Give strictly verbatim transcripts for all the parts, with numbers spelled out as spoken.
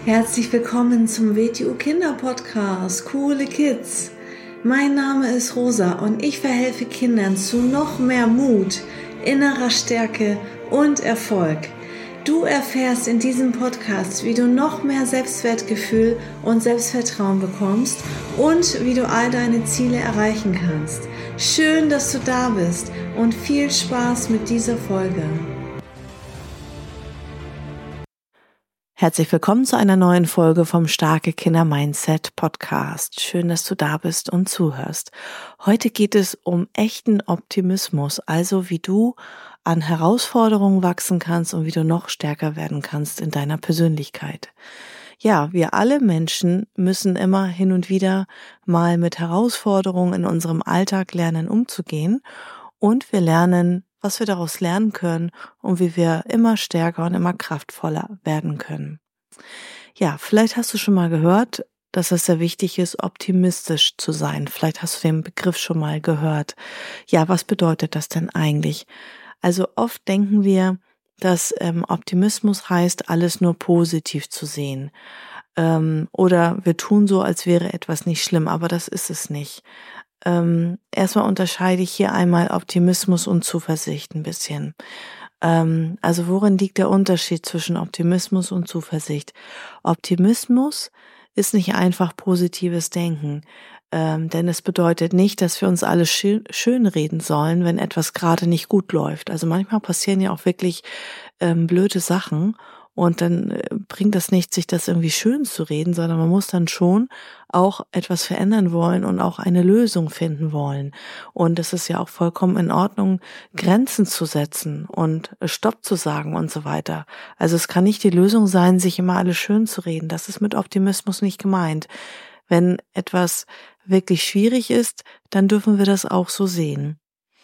Herzlich willkommen zum W T U Kinder Podcast, Coole Kids. Mein Name ist Rosa und ich verhelfe Kindern zu noch mehr Mut, innerer Stärke und Erfolg. Du erfährst in diesem Podcast, wie du noch mehr Selbstwertgefühl und Selbstvertrauen bekommst und wie du all deine Ziele erreichen kannst. Schön, dass du da bist und viel Spaß mit dieser Folge. Herzlich willkommen zu einer neuen Folge vom Starke Kinder Mindset Podcast. Schön, dass du da bist und zuhörst. Heute geht es um echten Optimismus, also wie du an Herausforderungen wachsen kannst und wie du noch stärker werden kannst in deiner Persönlichkeit. Ja, wir alle Menschen müssen immer hin und wieder mal mit Herausforderungen in unserem Alltag lernen, umzugehen, und wir lernen, was wir daraus lernen können und wie wir immer stärker und immer kraftvoller werden können. Ja, vielleicht hast du schon mal gehört, dass es sehr wichtig ist, optimistisch zu sein. Vielleicht hast du den Begriff schon mal gehört. Ja, was bedeutet das denn eigentlich? Also oft denken wir, dass ähm, Optimismus heißt, alles nur positiv zu sehen. Ähm, oder wir tun so, als wäre etwas nicht schlimm, aber das ist es nicht. Ähm, erstmal unterscheide ich hier einmal Optimismus und Zuversicht ein bisschen. Ähm, also worin liegt der Unterschied zwischen Optimismus und Zuversicht? Optimismus ist nicht einfach positives Denken, ähm, denn es bedeutet nicht, dass wir uns alles schön, schön reden sollen, wenn etwas gerade nicht gut läuft. Also manchmal passieren ja auch wirklich ähm, blöde Sachen. Und dann äh, bringt das nicht, sich das irgendwie schön zu reden, sondern man muss dann schon auch etwas verändern wollen und auch eine Lösung finden wollen. Und es ist ja auch vollkommen in Ordnung, Grenzen zu setzen und Stopp zu sagen und so weiter. Also es kann nicht die Lösung sein, sich immer alles schön zu reden. Das ist mit Optimismus nicht gemeint. Wenn etwas wirklich schwierig ist, dann dürfen wir das auch so sehen.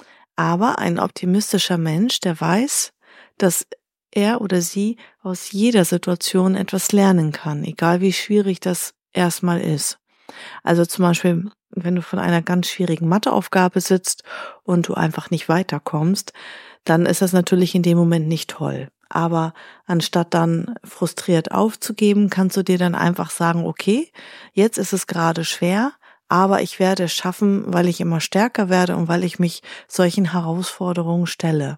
Aber ein optimistischer Mensch, der weiß, dass er oder sie aus jeder Situation etwas lernen kann, egal wie schwierig das erstmal ist. Also zum Beispiel, wenn du von einer ganz schwierigen Matheaufgabe sitzt und du einfach nicht weiterkommst, dann ist das natürlich in dem Moment nicht toll. Aber anstatt dann frustriert aufzugeben, kannst du dir dann einfach sagen, okay, jetzt ist es gerade schwer, aber ich werde es schaffen, weil ich immer stärker werde und weil ich mich solchen Herausforderungen stelle.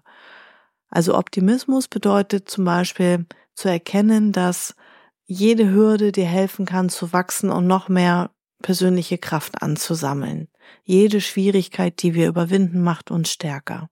Also Optimismus bedeutet zum Beispiel zu erkennen, dass jede Hürde dir helfen kann zu wachsen und noch mehr persönliche Kraft anzusammeln. Jede Schwierigkeit, die wir überwinden, macht uns stärker.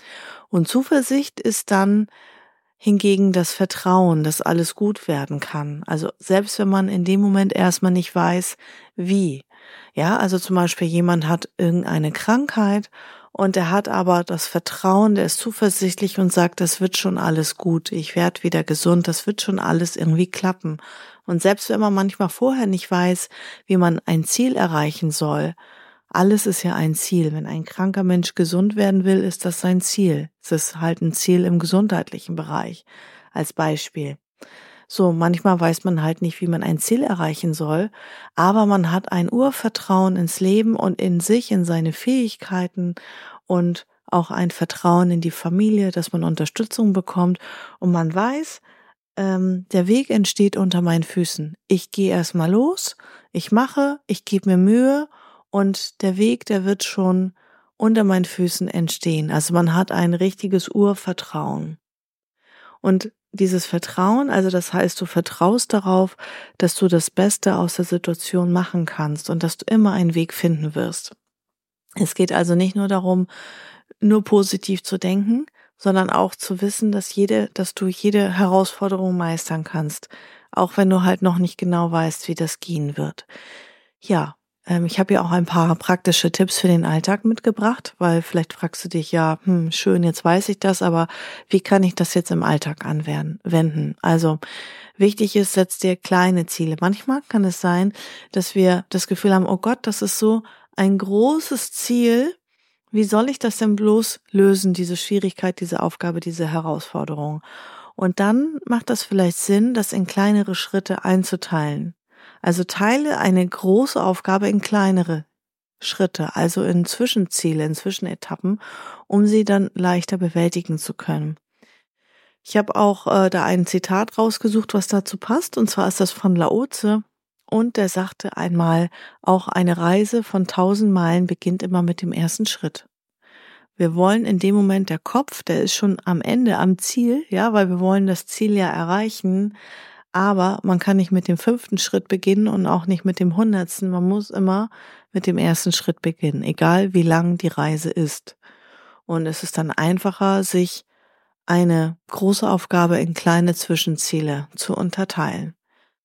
Und Zuversicht ist dann hingegen das Vertrauen, dass alles gut werden kann. Also selbst wenn man in dem Moment erstmal nicht weiß, wie. Ja, also zum Beispiel jemand hat irgendeine Krankheit und er hat aber das Vertrauen, der ist zuversichtlich und sagt, das wird schon alles gut, ich werde wieder gesund, das wird schon alles irgendwie klappen. Und selbst wenn man manchmal vorher nicht weiß, wie man ein Ziel erreichen soll, alles ist ja ein Ziel. Wenn ein kranker Mensch gesund werden will, ist das sein Ziel. Es ist halt ein Ziel im gesundheitlichen Bereich, als Beispiel. So, manchmal weiß man halt nicht, wie man ein Ziel erreichen soll, aber man hat ein Urvertrauen ins Leben und in sich, in seine Fähigkeiten und auch ein Vertrauen in die Familie, dass man Unterstützung bekommt und man weiß, ähm, der Weg entsteht unter meinen Füßen. Ich gehe erstmal los, ich mache, ich gebe mir Mühe und der Weg, der wird schon unter meinen Füßen entstehen. Also man hat ein richtiges Urvertrauen. Und dieses Vertrauen, also das heißt, du vertraust darauf, dass du das Beste aus der Situation machen kannst und dass du immer einen Weg finden wirst. Es geht also nicht nur darum, nur positiv zu denken, sondern auch zu wissen, dass jede, dass du jede Herausforderung meistern kannst, auch wenn du halt noch nicht genau weißt, wie das gehen wird. Ja, ähm, ich habe ja auch ein paar praktische Tipps für den Alltag mitgebracht, weil vielleicht fragst du dich ja, hm, schön, jetzt weiß ich das, aber wie kann ich das jetzt im Alltag anwenden? Also wichtig ist, setz dir kleine Ziele. Manchmal kann es sein, dass wir das Gefühl haben, oh Gott, das ist so ein großes Ziel. Wie soll ich das denn bloß lösen, diese Schwierigkeit, diese Aufgabe, diese Herausforderung? Und dann macht das vielleicht Sinn, das in kleinere Schritte einzuteilen. Also teile eine große Aufgabe in kleinere Schritte, also in Zwischenziele, in Zwischenetappen, um sie dann leichter bewältigen zu können. Ich habe auch äh, da ein Zitat rausgesucht, was dazu passt, und zwar ist das von Lao Tse, und der sagte einmal, auch eine Reise von tausend Meilen beginnt immer mit dem ersten Schritt. Wir wollen in dem Moment, der Kopf, der ist schon am Ende, am Ziel, ja, weil wir wollen das Ziel ja erreichen, aber man kann nicht mit dem fünften Schritt beginnen und auch nicht mit dem hundertsten. Man muss immer mit dem ersten Schritt beginnen, egal wie lang die Reise ist. Und es ist dann einfacher, sich eine große Aufgabe in kleine Zwischenziele zu unterteilen.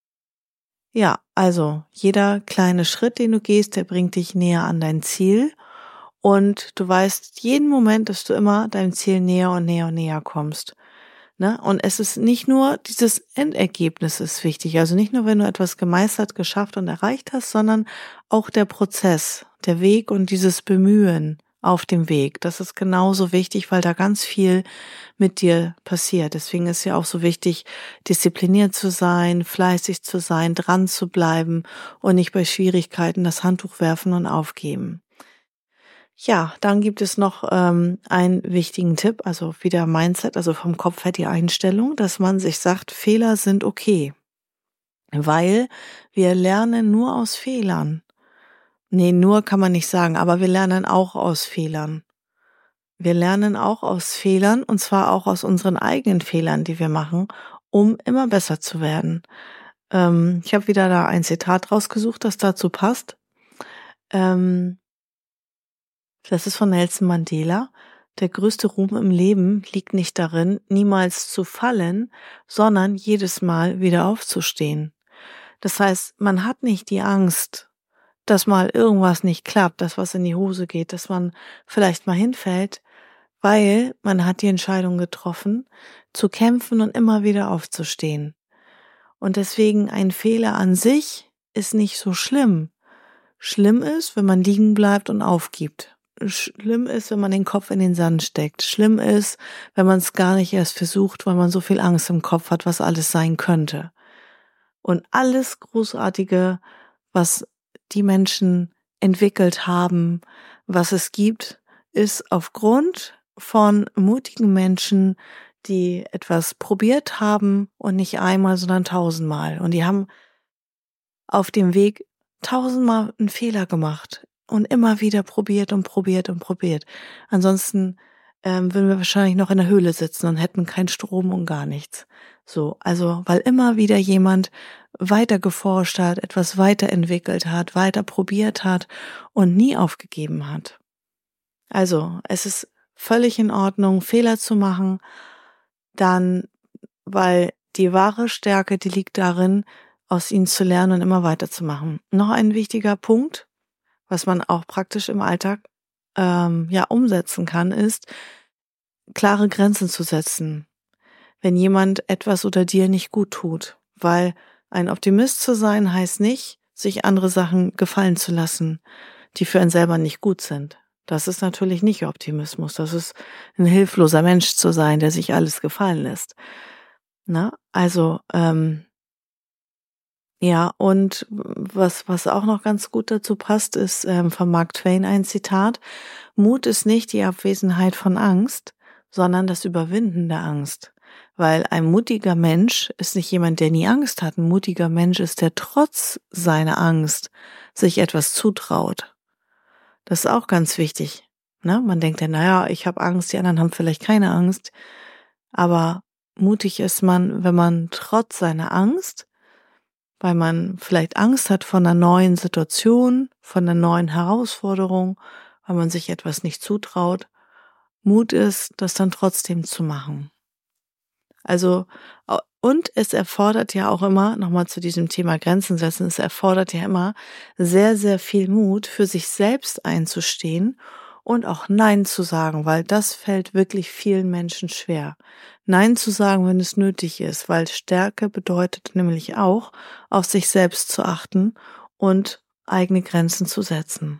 Ja, also jeder kleine Schritt, den du gehst, der bringt dich näher an dein Ziel. Und du weißt jeden Moment, dass du immer deinem Ziel näher und näher und näher kommst. Ne? Und es ist nicht nur dieses Endergebnis ist wichtig. Also nicht nur, wenn du etwas gemeistert, geschafft und erreicht hast, sondern auch der Prozess, der Weg und dieses Bemühen auf dem Weg. Das ist genauso wichtig, weil da ganz viel mit dir passiert. Deswegen ist ja auch so wichtig, diszipliniert zu sein, fleißig zu sein, dran zu bleiben und nicht bei Schwierigkeiten das Handtuch werfen und aufgeben. Ja, dann gibt es noch ähm, einen wichtigen Tipp, also wieder Mindset, also vom Kopf her die Einstellung, dass man sich sagt, Fehler sind okay, weil wir lernen nur aus Fehlern. Nee, nur kann man nicht sagen, aber wir lernen auch aus Fehlern. Wir lernen auch aus Fehlern, und zwar auch aus unseren eigenen Fehlern, die wir machen, um immer besser zu werden. Ähm, ich habe wieder da ein Zitat rausgesucht, das dazu passt. Ähm, Das ist von Nelson Mandela. Der größte Ruhm im Leben liegt nicht darin, niemals zu fallen, sondern jedes Mal wieder aufzustehen. Das heißt, man hat nicht die Angst, dass mal irgendwas nicht klappt, dass was in die Hose geht, dass man vielleicht mal hinfällt, weil man hat die Entscheidung getroffen, zu kämpfen und immer wieder aufzustehen. Und deswegen ein Fehler an sich ist nicht so schlimm. Schlimm ist, wenn man liegen bleibt und aufgibt. Schlimm ist, wenn man den Kopf in den Sand steckt. Schlimm ist, wenn man es gar nicht erst versucht, weil man so viel Angst im Kopf hat, was alles sein könnte. Und alles Großartige, was die Menschen entwickelt haben, was es gibt, ist aufgrund von mutigen Menschen, die etwas probiert haben und nicht einmal, sondern tausendmal. Und die haben auf dem Weg tausendmal einen Fehler gemacht und immer wieder probiert und probiert und probiert. Ansonsten ähm, würden wir wahrscheinlich noch in der Höhle sitzen und hätten keinen Strom und gar nichts. So, also weil immer wieder jemand weiter geforscht hat, etwas weiterentwickelt hat, weiter probiert hat und nie aufgegeben hat. Also es ist völlig in Ordnung, Fehler zu machen, dann, weil die wahre Stärke, die liegt darin, aus ihnen zu lernen und immer weiterzumachen. Noch ein wichtiger Punkt, was man auch praktisch im Alltag ähm, ja umsetzen kann, ist, klare Grenzen zu setzen, wenn jemand etwas oder dir nicht gut tut. Weil ein Optimist zu sein heißt nicht, sich andere Sachen gefallen zu lassen, die für einen selber nicht gut sind. Das ist natürlich nicht Optimismus. Das ist ein hilfloser Mensch zu sein, der sich alles gefallen lässt. Na, also ähm, ja, und was was auch noch ganz gut dazu passt, ist ähm, von Mark Twain ein Zitat: Mut ist nicht die Abwesenheit von Angst, sondern das Überwinden der Angst. Weil ein mutiger Mensch ist nicht jemand, der nie Angst hat. Ein mutiger Mensch ist, der trotz seiner Angst sich etwas zutraut. Das ist auch ganz wichtig. Ne? Man denkt ja, naja, ich habe Angst, die anderen haben vielleicht keine Angst. Aber mutig ist man, wenn man trotz seiner Angst, weil man vielleicht Angst hat von einer neuen Situation, von einer neuen Herausforderung, weil man sich etwas nicht zutraut, Mut ist, das dann trotzdem zu machen. Also, und es erfordert ja auch immer, nochmal zu diesem Thema Grenzen setzen, es erfordert ja immer sehr, sehr viel Mut, für sich selbst einzustehen und auch Nein zu sagen, weil das fällt wirklich vielen Menschen schwer. Nein zu sagen, wenn es nötig ist, weil Stärke bedeutet nämlich auch, auf sich selbst zu achten und eigene Grenzen zu setzen.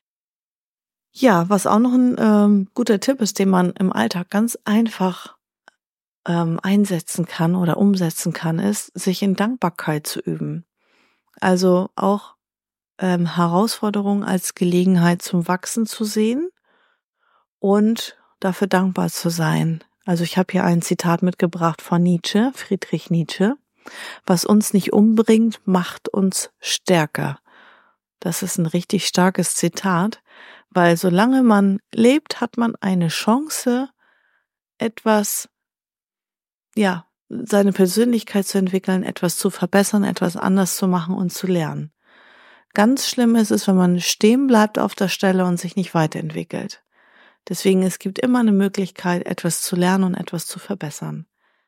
Ja, was auch noch ein ähm, guter Tipp ist, den man im Alltag ganz einfach ähm, einsetzen kann oder umsetzen kann, ist, sich in Dankbarkeit zu üben. Also auch ähm, Herausforderungen als Gelegenheit zum Wachsen zu sehen und dafür dankbar zu sein. Also ich habe hier ein Zitat mitgebracht von Nietzsche, Friedrich Nietzsche. Was uns nicht umbringt, macht uns stärker. Das ist ein richtig starkes Zitat, weil solange man lebt, hat man eine Chance, etwas, ja, seine Persönlichkeit zu entwickeln, etwas zu verbessern, etwas anders zu machen und zu lernen. Ganz schlimm ist es, wenn man stehen bleibt auf der Stelle und sich nicht weiterentwickelt. Deswegen, es gibt immer eine Möglichkeit, etwas zu lernen und etwas zu verbessern.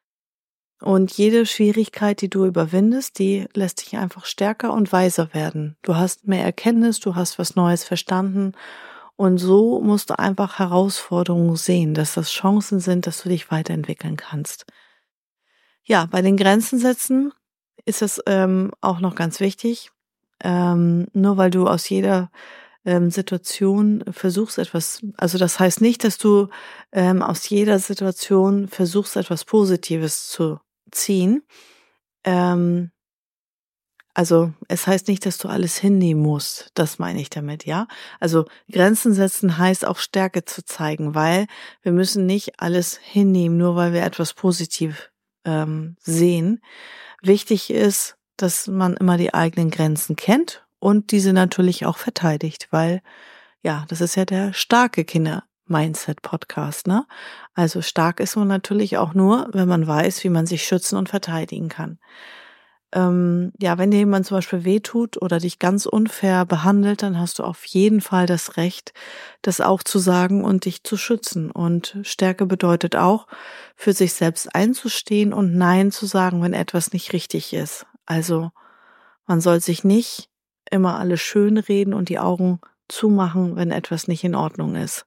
Und jede Schwierigkeit, die du überwindest, die lässt dich einfach stärker und weiser werden. Du hast mehr Erkenntnis, du hast was Neues verstanden und so musst du einfach Herausforderungen sehen, dass das Chancen sind, dass du dich weiterentwickeln kannst. Ja, bei den Grenzen setzen ist es ähm, auch noch ganz wichtig. Ähm, nur weil du aus jeder ähm, Situation versuchst etwas, also das heißt nicht, dass du ähm, aus jeder Situation versuchst etwas Positives zu ziehen. Ähm, also es heißt nicht, dass du alles hinnehmen musst. Das meine ich damit, ja. Also Grenzen setzen heißt auch Stärke zu zeigen, weil wir müssen nicht alles hinnehmen, nur weil wir etwas positiv ähm, sehen. Wichtig ist, dass man immer die eigenen Grenzen kennt und diese natürlich auch verteidigt, weil ja, das ist ja der starke Kinder-Mindset-Podcast, ne? Also stark ist man natürlich auch nur, wenn man weiß, wie man sich schützen und verteidigen kann. Ähm, ja, wenn dir jemand zum Beispiel wehtut oder dich ganz unfair behandelt, dann hast du auf jeden Fall das Recht, das auch zu sagen und dich zu schützen. Und Stärke bedeutet auch, für sich selbst einzustehen und Nein zu sagen, wenn etwas nicht richtig ist. Also man soll sich nicht immer alles schön reden und die Augen zumachen, wenn etwas nicht in Ordnung ist.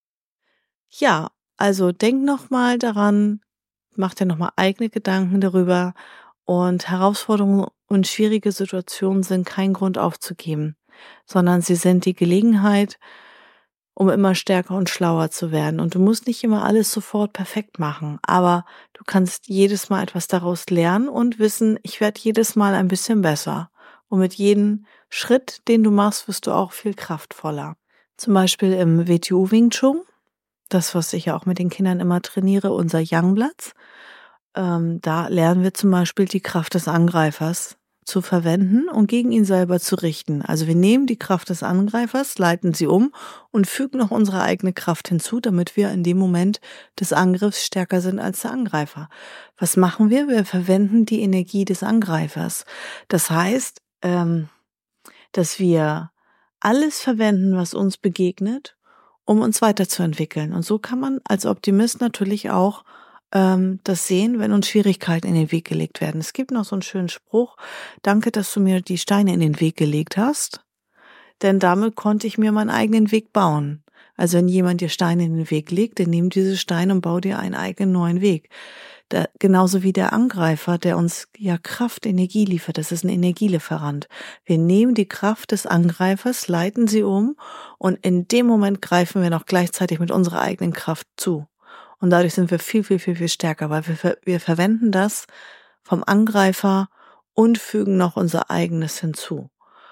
Ja, also denk nochmal daran, mach dir nochmal eigene Gedanken darüber und Herausforderungen und schwierige Situationen sind kein Grund aufzugeben, sondern sie sind die Gelegenheit, um immer stärker und schlauer zu werden. Und du musst nicht immer alles sofort perfekt machen, aber du kannst jedes Mal etwas daraus lernen und wissen, ich werde jedes Mal ein bisschen besser. Und mit jedem Schritt, den du machst, wirst du auch viel kraftvoller. Zum Beispiel im W T U Wing Chun, das, was ich ja auch mit den Kindern immer trainiere, unser Yang-Platz. Ähm, da lernen wir zum Beispiel die Kraft des Angreifers zu verwenden und gegen ihn selber zu richten. Also wir nehmen die Kraft des Angreifers, leiten sie um und fügen noch unsere eigene Kraft hinzu, damit wir in dem Moment des Angriffs stärker sind als der Angreifer. Was machen wir? Wir verwenden die Energie des Angreifers. Das heißt, ähm, dass wir alles verwenden, was uns begegnet, um uns weiterzuentwickeln. Und so kann man als Optimist natürlich auch ähm, das sehen, wenn uns Schwierigkeiten in den Weg gelegt werden. Es gibt noch so einen schönen Spruch: Danke, dass du mir die Steine in den Weg gelegt hast, denn damit konnte ich mir meinen eigenen Weg bauen. Also wenn jemand dir Steine in den Weg legt, dann nimm diese Steine und bau dir einen eigenen neuen Weg. Da, genauso wie der Angreifer, der uns ja Kraft, Energie liefert. Das ist ein Energielieferant. Wir nehmen die Kraft des Angreifers, leiten sie um und in dem Moment greifen wir noch gleichzeitig mit unserer eigenen Kraft zu. Und dadurch sind wir viel, viel, viel, viel stärker, weil wir, wir verwenden das vom Angreifer und fügen noch unser eigenes hinzu.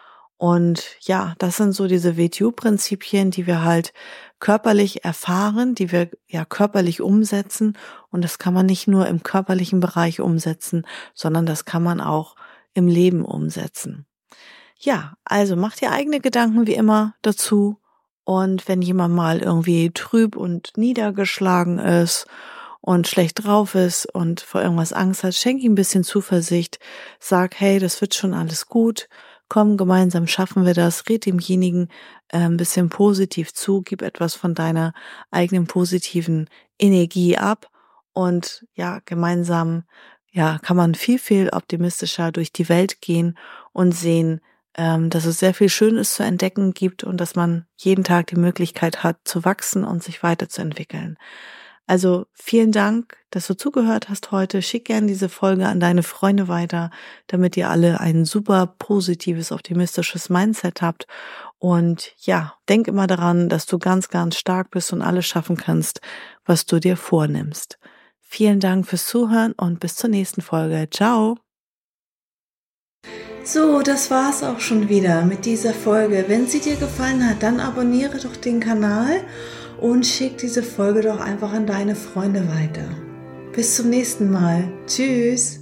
Und ja, das sind so diese W T U-Prinzipien, die wir halt körperlich erfahren, die wir ja körperlich umsetzen. Und das kann man nicht nur im körperlichen Bereich umsetzen, sondern das kann man auch im Leben umsetzen. Ja, also mach dir eigene Gedanken wie immer dazu. Und wenn jemand mal irgendwie trüb und niedergeschlagen ist und schlecht drauf ist und vor irgendwas Angst hat, schenk ihm ein bisschen Zuversicht. Sag, hey, das wird schon alles gut. Komm, gemeinsam schaffen wir das. Red demjenigen äh, ein bisschen positiv zu. Gib etwas von deiner eigenen positiven Energie ab. Und ja, gemeinsam ja kann man viel, viel optimistischer durch die Welt gehen und sehen, ähm, dass es sehr viel Schönes zu entdecken gibt und dass man jeden Tag die Möglichkeit hat, zu wachsen und sich weiterzuentwickeln. Also vielen Dank, dass du zugehört hast heute. Schick gerne diese Folge an deine Freunde weiter, damit ihr alle ein super positives, optimistisches Mindset habt. Und ja, denk immer daran, dass du ganz, ganz stark bist und alles schaffen kannst, was du dir vornimmst. Vielen Dank fürs Zuhören und bis zur nächsten Folge. Ciao! So, das war's auch schon wieder mit dieser Folge. Wenn sie dir gefallen hat, dann abonniere doch den Kanal und schick diese Folge doch einfach an deine Freunde weiter. Bis zum nächsten Mal. Tschüss!